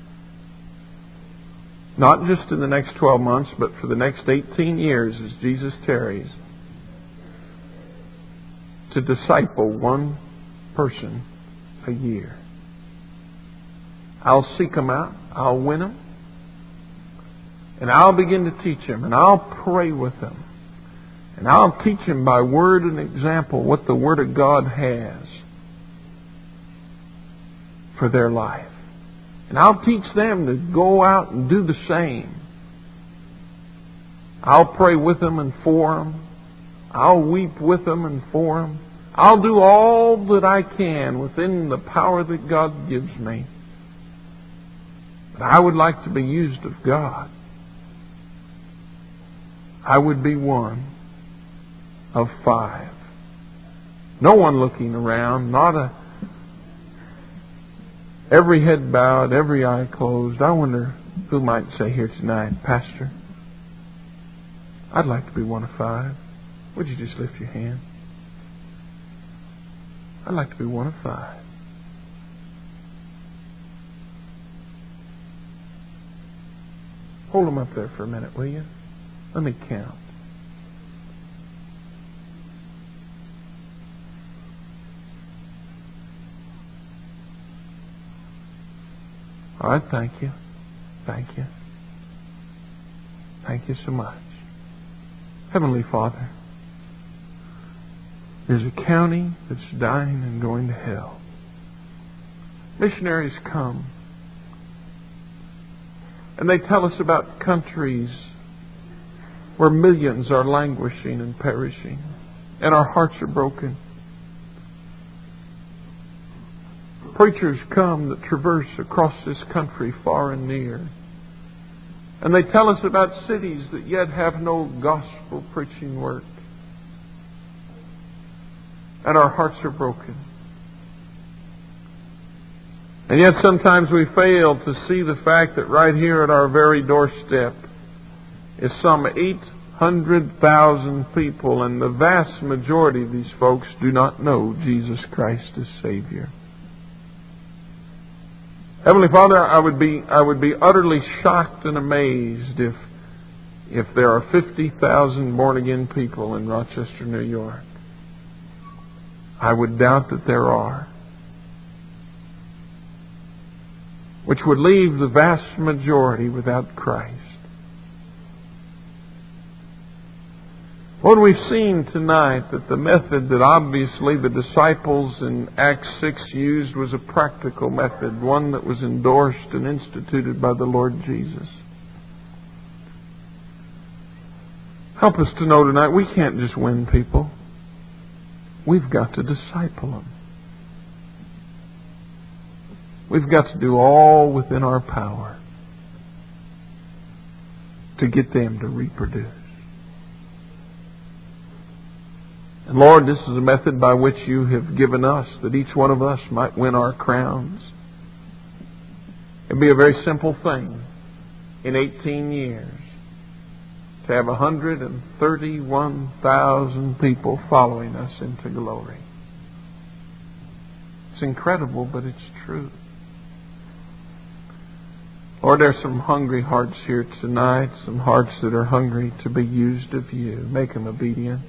not just in the next twelve months, but for the next eighteen years as Jesus tarries, to disciple one person a year. I'll seek them out. I'll win them. And I'll begin to teach them. And I'll pray with them. And I'll teach them by word and example what the Word of God has for their life. And I'll teach them to go out and do the same. I'll pray with them and for them. I'll weep with them and for them. I'll do all that I can within the power that God gives me. But I would like to be used of God. I would be one of five. No one looking around, not a every head bowed, every eye closed. I wonder who might say here tonight, Pastor, I'd like to be one of five. Would you just lift your hand? I'd like to be one of five. Hold them up there for a minute, will you? Let me count. All right, thank you. Thank you. Thank you so much. Heavenly Father, there's a county that's dying and going to hell. Missionaries come, and they tell us about countries where millions are languishing and perishing, and our hearts are broken. Preachers come that traverse across this country far and near, and they tell us about cities that yet have no gospel preaching work. And our hearts are broken. And yet sometimes we fail to see the fact that right here at our very doorstep is some eight hundred thousand people, and the vast majority of these folks do not know Jesus Christ as Savior. Heavenly Father, I would be I would be utterly shocked and amazed if if there are fifty thousand born-again people in Rochester, New York. I would doubt that there are. Which would leave the vast majority without Christ. Lord, we've seen tonight that the method that obviously the disciples in Acts six used was a practical method, one that was endorsed and instituted by the Lord Jesus. Help us to know tonight we can't just win people. We've got to disciple them. We've got to do all within our power to get them to reproduce. And Lord, this is a method by which you have given us that each one of us might win our crowns. It'd be a very simple thing in eighteen years to have one hundred thirty-one thousand people following us into glory. It's incredible, but it's true. Lord, there's some hungry hearts here tonight, some hearts that are hungry to be used of you. Make them obedient.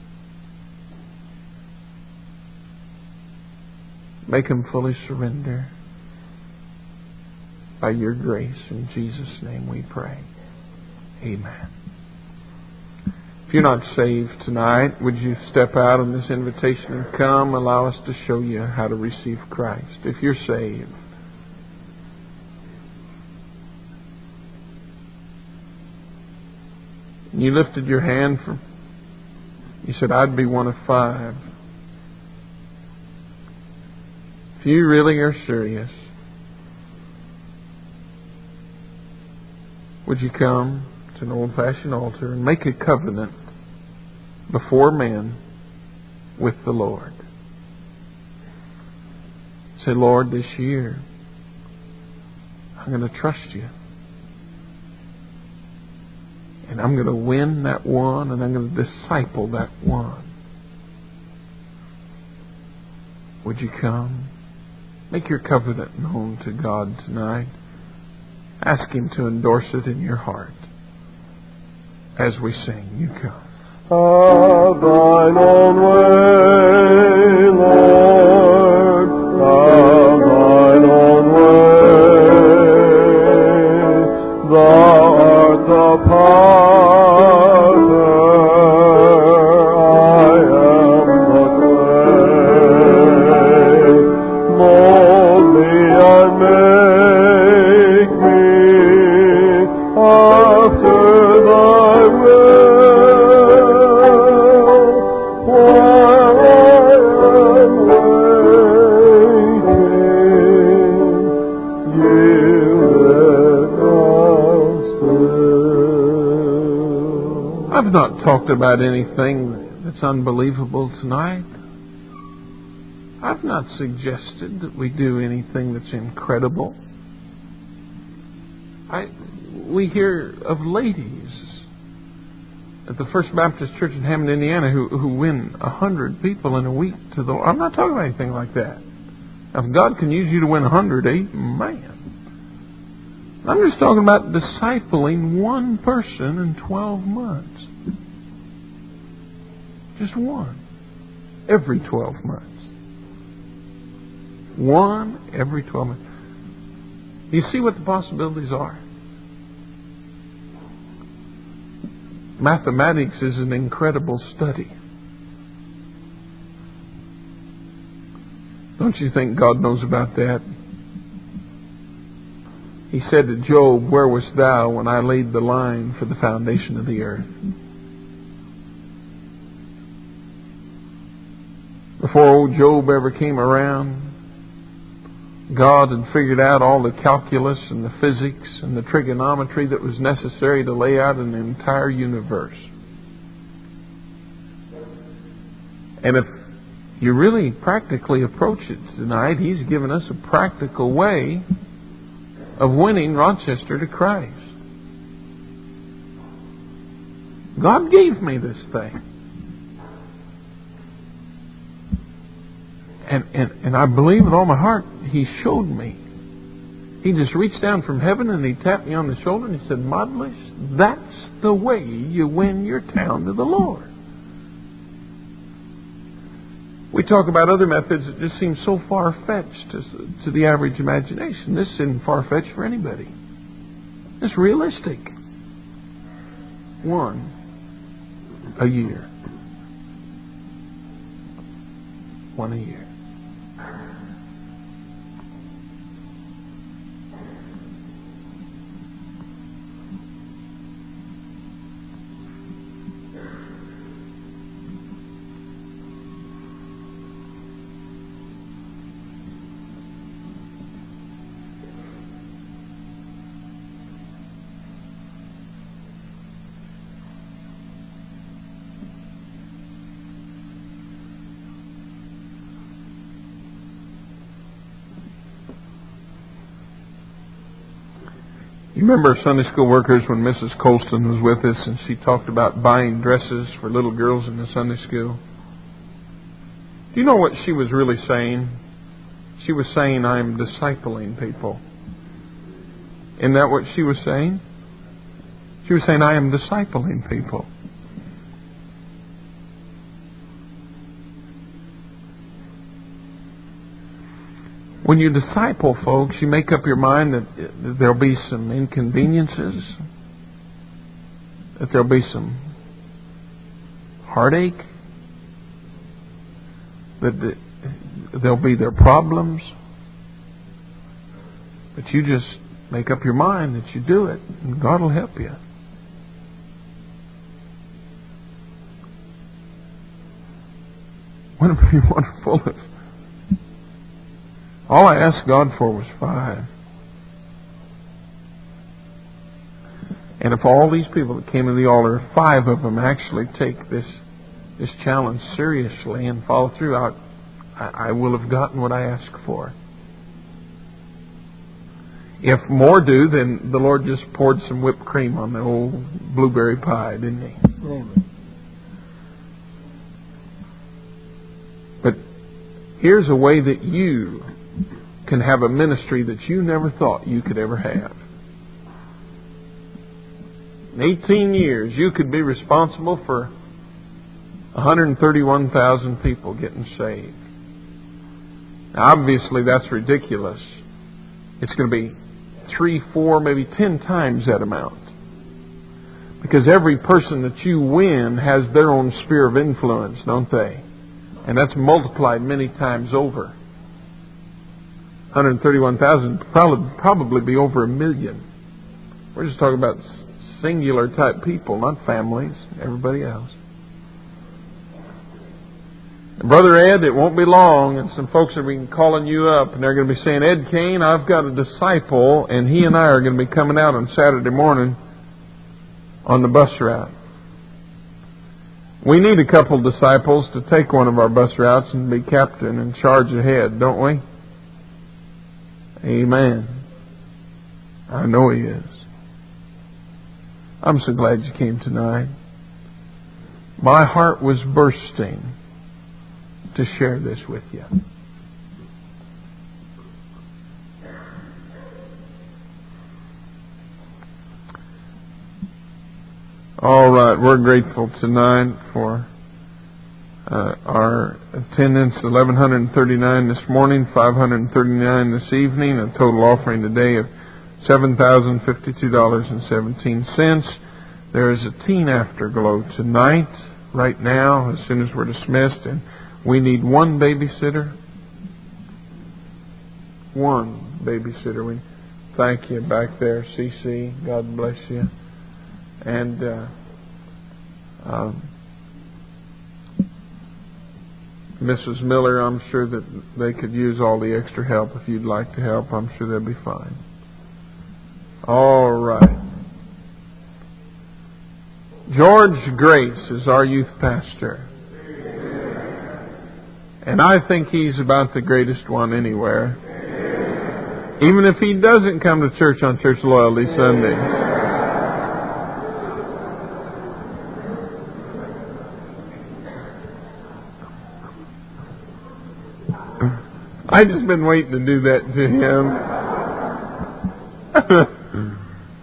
Make them fully surrender. By your grace, in Jesus' name we pray. Amen. If you're not saved tonight, would you step out on this invitation and come? Allow us to show you how to receive Christ. If you're saved, and you lifted your hand for, you said, I'd be one of five. If you really are serious, would you come to an old-fashioned altar and make a covenant before men with the Lord? Say, Lord, this year I'm going to trust you. And I'm going to win that one, and I'm going to disciple that one. Would you come? Make your covenant known to God tonight. Ask Him to endorse it in your heart. As we sing, you come. Have thine own way, Lord. Have thine own way. Thou art the potter. I've not talked about anything that's unbelievable tonight. I've not suggested that we do anything that's incredible. I, we hear of ladies at the First Baptist Church in Hammond, Indiana, who, who win a hundred people in a week to the Lord. I'm not talking about anything like that. Now, if God can use you to win a hundred, amen. I'm just talking about discipling one person in twelve months. Just one. Every twelve months. One every twelve months. You see what the possibilities are? Mathematics is an incredible study. Don't you think God knows about that? He said to Job, "Where wast thou when I laid the line for the foundation of the earth?" Before old Job ever came around, God had figured out all the calculus and the physics and the trigonometry that was necessary to lay out an entire universe. And if you really practically approach it tonight, He's given us a practical way of winning Rochester to Christ. God gave me this thing. And, and, and I believe with all my heart, He showed me. He just reached down from heaven and He tapped me on the shoulder and He said, "Modlish, that's the way you win your town to the Lord." We talk about other methods that just seem so far-fetched to, to the average imagination. This isn't far-fetched for anybody. It's realistic. One a year. One a year. You remember Sunday school workers when Missus Colston was with us and she talked about buying dresses for little girls in the Sunday school? Do you know what she was really saying? She was saying, "I'm discipling people." Isn't that what she was saying? She was saying, "I am discipling people." When you disciple folks, you make up your mind that there'll be some inconveniences, that there'll be some heartache, that there'll be their problems, but you just make up your mind that you do it, and God will help you. Wouldn't it be wonderful if all I asked God for was five? And if all these people that came to the altar, five of them actually take this this challenge seriously and follow through, I, I will have gotten what I asked for. If more do, then the Lord just poured some whipped cream on the old blueberry pie, didn't He? Mm-hmm. But here's a way that you can have a ministry that you never thought you could ever have. In eighteen years, you could be responsible for one hundred thirty-one thousand people getting saved. Now, obviously, that's ridiculous. It's going to be three, four, maybe ten times that amount. Because every person that you win has their own sphere of influence, don't they? And that's multiplied many times over. one hundred thirty-one thousand probably probably be over a million. We're just talking about singular type people, not families, everybody else. And Brother Ed, it won't be long, and some folks are be calling you up, and they're going to be saying, "Ed Kane, I've got a disciple, and he and I are going to be coming out on Saturday morning on the bus route." We need a couple disciples to take one of our bus routes and be captain and charge ahead, don't we? Amen. I know He is. I'm so glad you came tonight. My heart was bursting to share this with you. All right, we're grateful tonight for uh, our attendance, eleven thirty-nine this morning, five hundred thirty-nine this evening, a total offering today of seven thousand fifty-two dollars and seventeen cents. There is a teen afterglow tonight, right now, as soon as we're dismissed, and we need one babysitter. One babysitter. We thank you back there, C C. God bless you. And uh, um, Missus Miller, I'm sure that they could use all the extra help. If you'd like to help, I'm sure they'll be fine. All right. George Grace is our youth pastor. And I think he's about the greatest one anywhere. Even if he doesn't come to church on Church Loyalty Sunday. I've just been waiting to do that to him.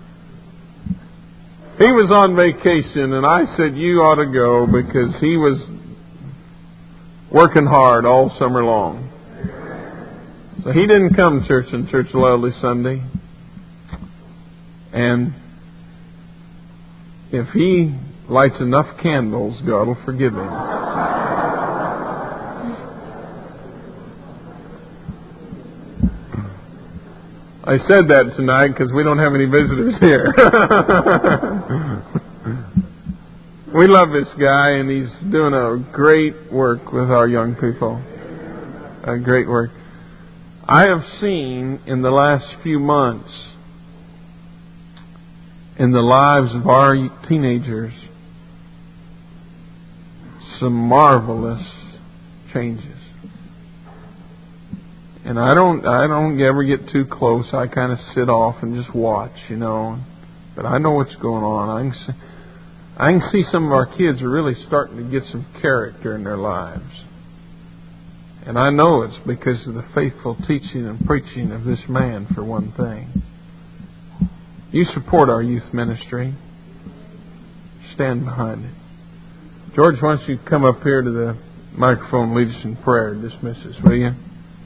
He was on vacation, and I said, you ought to go, because he was working hard all summer long. So he didn't come to church on Church Loyalty Sunday. And if he lights enough candles, God will forgive him. I said that tonight because we don't have any visitors here. We love this guy, and he's doing a great work with our young people. A great work. I have seen in the last few months, in the lives of our teenagers, some marvelous changes. And I don't, I don't ever get too close. I kind of sit off and just watch, you know. But I know what's going on. I can see, I can see some of our kids are really starting to get some character in their lives. And I know it's because of the faithful teaching and preaching of this man, for one thing. You support our youth ministry. Stand behind it. George, why don't you come up here to the microphone and lead us in prayer and dismiss us, will you?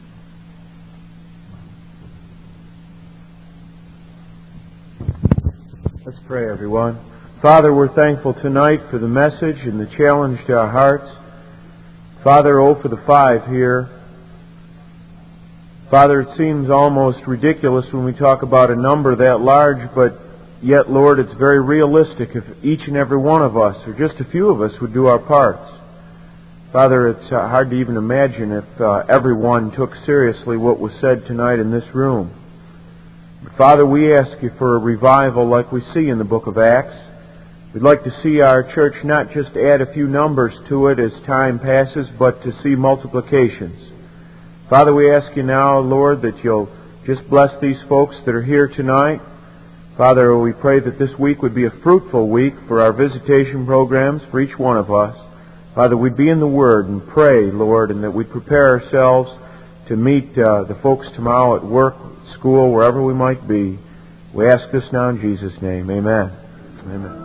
Let's pray, everyone. Father, we're thankful tonight for the message and the challenge to our hearts. Father, oh, for the five here. Father, it seems almost ridiculous when we talk about a number that large, but yet, Lord, it's very realistic if each and every one of us, or just a few of us, would do our parts. Father, it's uh, hard to even imagine if uh, everyone took seriously what was said tonight in this room. But Father, we ask you for a revival like we see in the book of Acts. We'd like to see our church not just add a few numbers to it as time passes, but to see multiplications. Father, we ask you now, Lord, that you'll just bless these folks that are here tonight. Father, we pray that this week would be a fruitful week for our visitation programs for each one of us. Father, we'd be in the Word and pray, Lord, and that we'd prepare ourselves to meet uh, the folks tomorrow at work, school, wherever we might be. We ask this now in Jesus' name. Amen. Amen.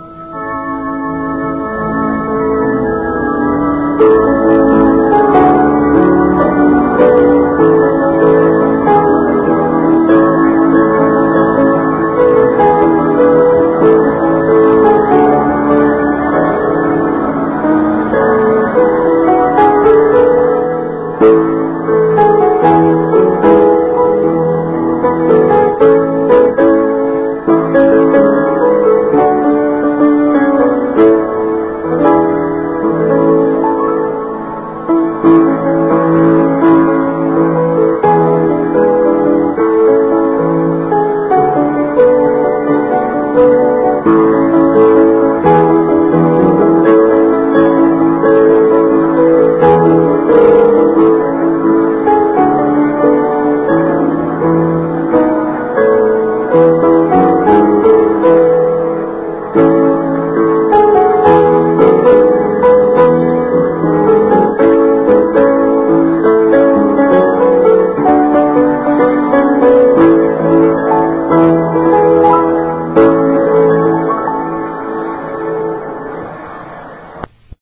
Thank you.